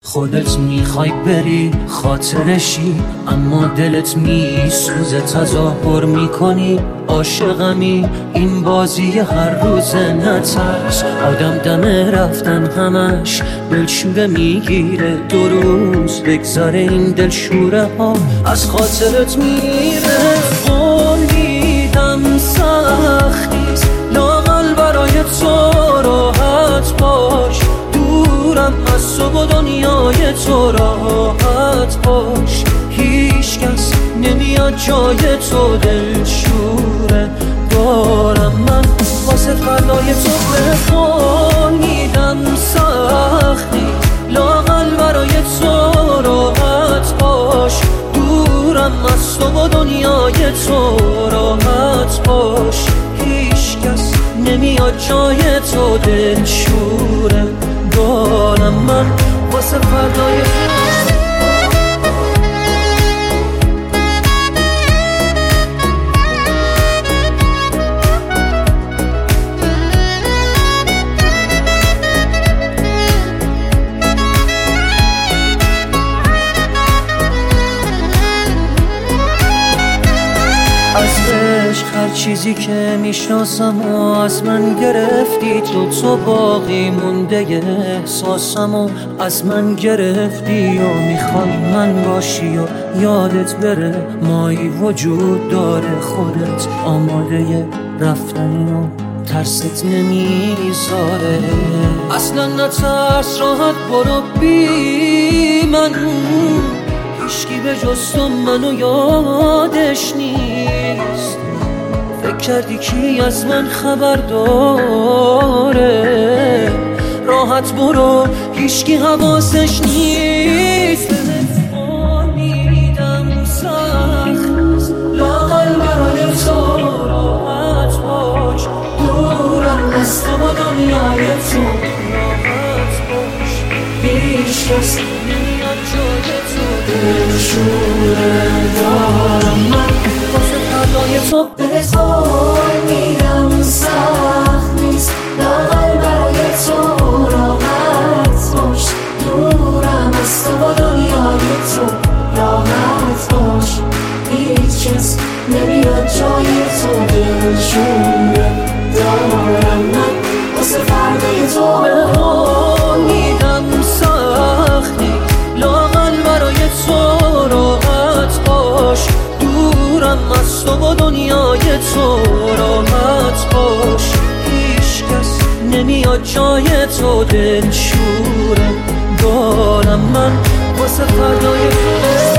خودت میخوای بری خاطرشی، اما دلت میسوزه تظاهر میکنی عاشقمی. این بازی هر روزه نترس، آدم دم رفتن همش دلشوره میگیره. 2 روز بگذاره این دلشوره ها از خاطرت میره. فهمیدم سختیست لااقل برای تو راحت باش، دورم از تو و دنیای تو راحت باش. هیچ کس نمیاد جای تو دلشوره دارم من واسه فردای تو. بخونیدم سختی لااقل برای تو راحت باش، دورم از تو و دنیای تو راحت باش. هیچ کس نمیاد جای تو دلشوره دارم من واسه فردای تو. از عشق هر چیزی که میشناسم و از من گرفتی، تو باقی مونده احساسم و از من گرفتی. و میخوای من باشی و یادت بره مایی وجود داره، خودت آماده رفتنی و ترست نمیذاره. اصلا نترس راحت برو بی من، هیچکی به جز تو منو یادش نیست. فکر کردی کی از من خبر داره؟ راحت برو هیچکی حواسش نیست. فهمیدم سخت لااقل برای تو راحت باش، دورم از تو و دنیای تو راحت باش. هیچ کس نمیاد جای تو دلشوره دارم من واسه فردای تو. بخونیدم سخت نیست لااقل برای تو راحت باش، دورم از تو و دنیای تو راحت باش. هیچ کس نمیاد جای تو دلشوره دارم من واسه فردای تو. بخونیدم سختی لااقل برای تو راحت باش، دورم از تو و دنیای تو راحت باش. هیچ کس نمیاد جای تو دلشوره دارم من واسه فردای تو.